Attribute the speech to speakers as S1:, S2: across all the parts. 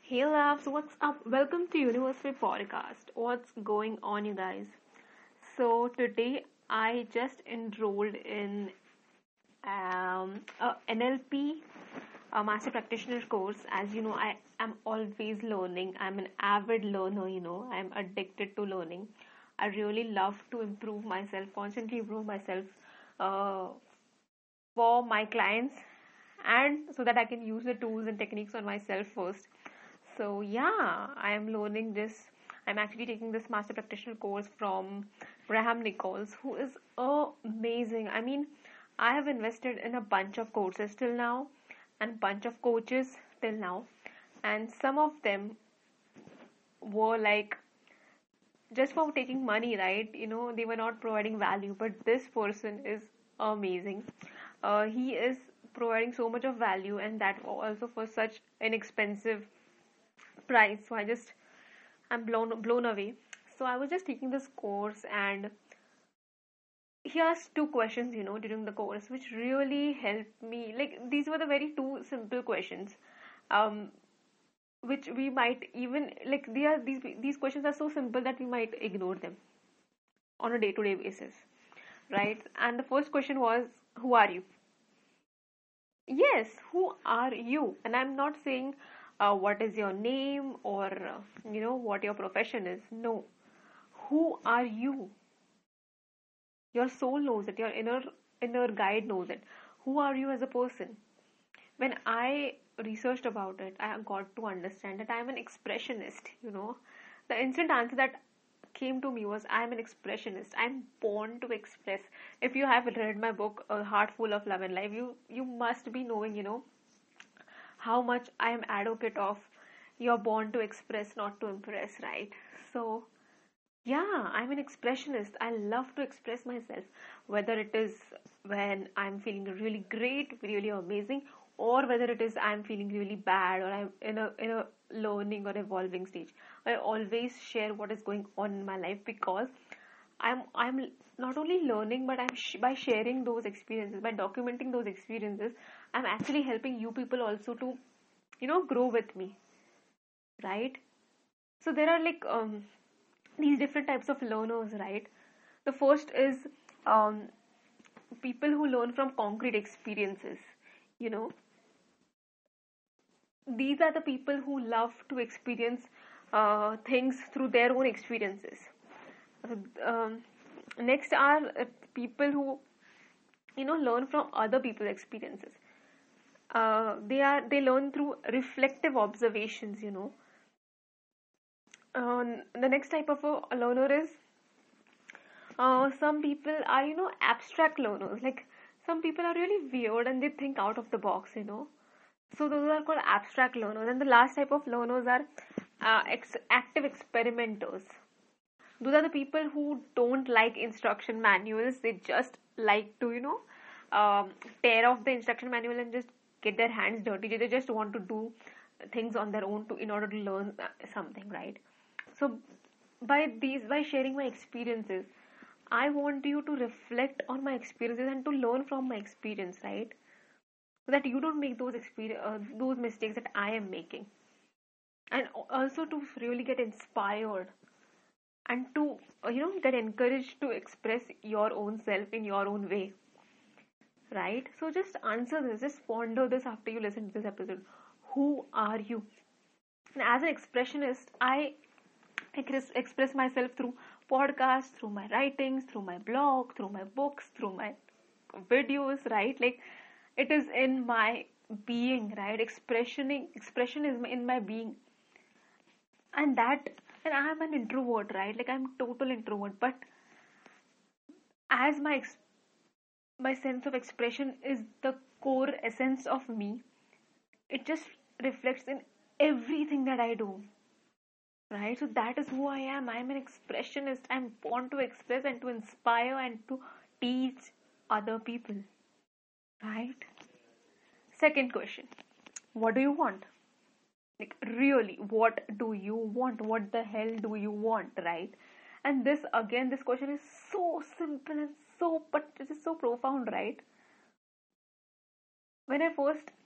S1: Hey loves, what's up? Welcome to University Podcast. What's going on, you guys? So today I just enrolled in a NLP, a Master Practitioner course. As you know, I am always learning. I'm an avid learner. I'm addicted to learning. I really love to improve myself, constantly improve myself uh, for my clients, and so that I can use the tools and techniques on myself first. So yeah, I am learning this. I'm actually taking this master practitioner course from Graham Nichols, who is amazing. I mean, I have invested in a bunch of courses till now and bunch of coaches till now, and some of them were like just for taking money, right? They were not providing value, but this person is amazing. He is providing so much of value, and that also for such inexpensive price. So I'm blown away. So I was just taking this course, and he asked two questions, during the course, which really helped me. Like these were the very two simple questions, um, which we might even like. These questions are so simple that we might ignore them on a day-to-day basis, right? And the first question was, "Who are you?" Yes, who are you? And I'm not saying what is your name or what your profession is. No, who are you? Your soul knows it. Your inner guide knows it. Who are you as a person? When I researched about it, I got to understand that I am an expressionist. The instant answer that came to me was, I am an expressionist. I'm born to express. If you have read my book, A Heart Full of Love and Life, you must be knowing, how much I am advocate of you're born to express, not to impress, right? So yeah, I'm an expressionist. I love to express myself, whether it is when I'm feeling really great, really amazing, or whether it is I'm feeling really bad or I'm in a learning or evolving stage. I always share what is going on in my life because I'm not only learning, but by sharing those experiences, by documenting those experiences, I'm actually helping you people also to grow with me, right? So there are like these different types of learners, right? The first is um, people who learn from concrete experiences. You know, these are the people who love to experience things through their own experiences. Um, Next are people who learn from other people's experiences. They learn through reflective observations. The next type of a learner is some people are abstract learners. Like some people are really weird and they think out of the box. So those are called abstract learners. And the last type of learners are active experimenters. Those are the people who don't like instruction manuals. They just like to tear off the instruction manual and just get their hands dirty. They just want to do things on their own to in order to learn something, right? So by sharing my experiences, I want you to reflect on my experiences and to learn from my experience, right? So that you don't make those mistakes that I am making, and also to really get inspired and to get encouraged to express your own self in your own way, right? So just answer this, just ponder this after you listen to this episode. Who are you? And as an expressionist, I express myself through podcasts, through my writings, through my blog, through my books, through my videos, right? Like it is in my being, right? Expression is in my being, and I'm an introvert, right? Like I'm total introvert, but as my sense of expression is the core essence of me, it just reflects in everything that I do, right? So that is who I am. I'm an expressionist. I'm born to express and to inspire and to teach other people, right? Second question, what do you want? Like, really, what do you want? What the hell do you want, right? And this question is so simple and but it is so profound, right? When I first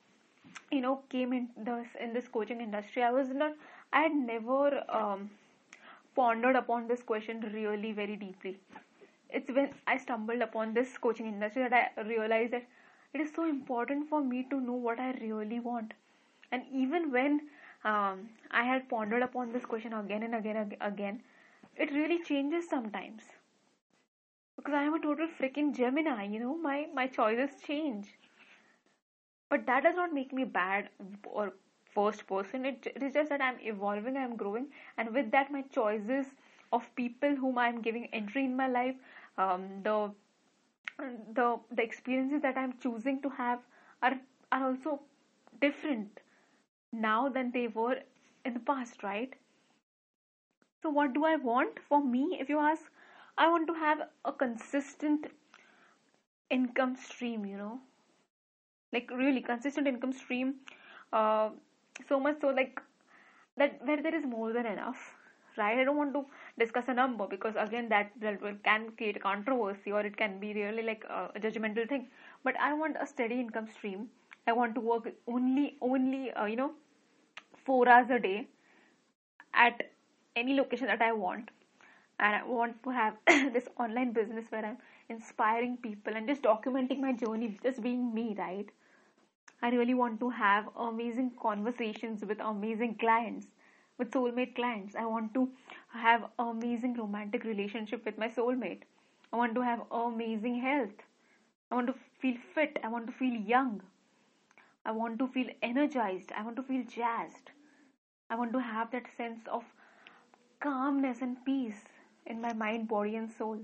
S1: came in this coaching industry, I had never pondered upon this question really very deeply. It's when I stumbled upon this coaching industry that I realized that it is so important for me to know what I really want. And even when I had pondered upon this question again and again, it really changes sometimes. Because I am a total freaking Gemini, my choices change. But that does not make me bad or first person. It is just that I'm evolving, I'm growing, and with that, my choices of people whom I'm giving entry in my life, the the experiences that I'm choosing to have are are also different now than they were in the past, right? So what do I want for me? If you ask, I want to have a consistent income stream, like really consistent income stream, uh, so much so like that where there is more than enough, right? I don't want to discuss a number because again that can create a controversy or it can be really like a judgmental thing. But I want a steady income stream. I want to work only 4 hours a day at any location that I want, and I want to have this online business where I'm inspiring people and just documenting my journey, just being me, right? I really want to have amazing conversations with amazing clients, with soulmate clients. I want to have amazing romantic relationship with my soulmate. I want to have amazing health. I want to feel fit. I want to feel young. I want to feel energized. I want to feel jazzed. I want to have that sense of calmness and peace in my mind, body, and soul.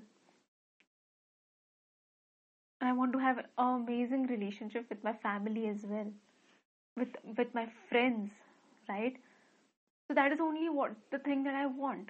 S1: And I want to have an amazing relationship with my family as well, with my friends, right? So that is only what the thing that I want.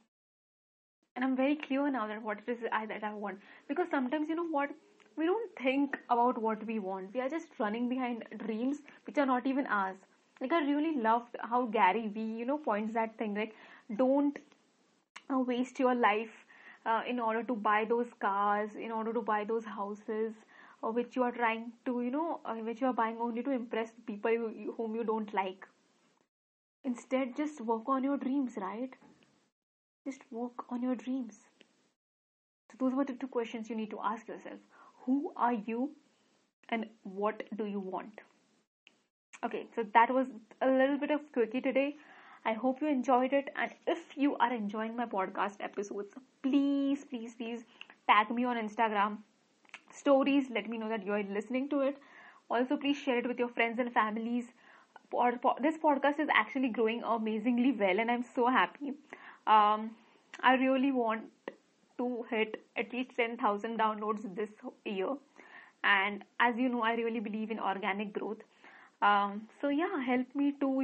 S1: And I'm very clear now that what it is that I want. Because sometimes, you know what, we don't think about what we want. We are just running behind dreams which are not even ours. Like I really loved how Gary Vee, points that thing like, don't waste your life in order to buy those cars, in order to buy those houses, which you are trying to, which you are buying only to impress people whom you don't like. Instead, just work on your dreams, right? Just work on your dreams. So, those were the two questions you need to ask yourself. Who are you and what do you want? Okay, so that was a little bit of quickie today. I hope you enjoyed it. And if you are enjoying my podcast episodes, please, please, please tag me on Instagram stories. Let me know that you are listening to it. Also, please share it with your friends and families. This podcast is actually growing amazingly well, and I'm so happy. Um, I really want to hit at least 10,000 downloads this year. And as you know, I really believe in organic growth. So yeah, help me to,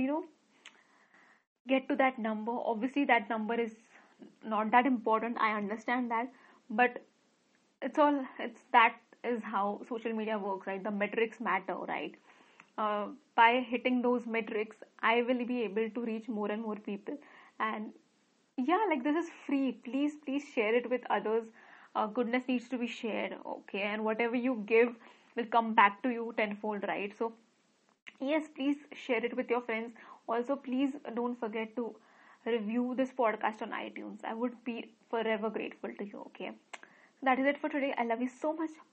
S1: get to that number. Obviously, that number is not that important. I understand that, but it's that is how social media works, right? The metrics matter, right? By hitting those metrics, I will be able to reach more and more people. And yeah, like this is free. Please, please share it with others. Goodness needs to be shared, okay? And whatever you give will come back to you tenfold, right? So yes, please share it with your friends. Also, please don't forget to review this podcast on iTunes. I would be forever grateful to you, okay? That is it for today. I love you so much.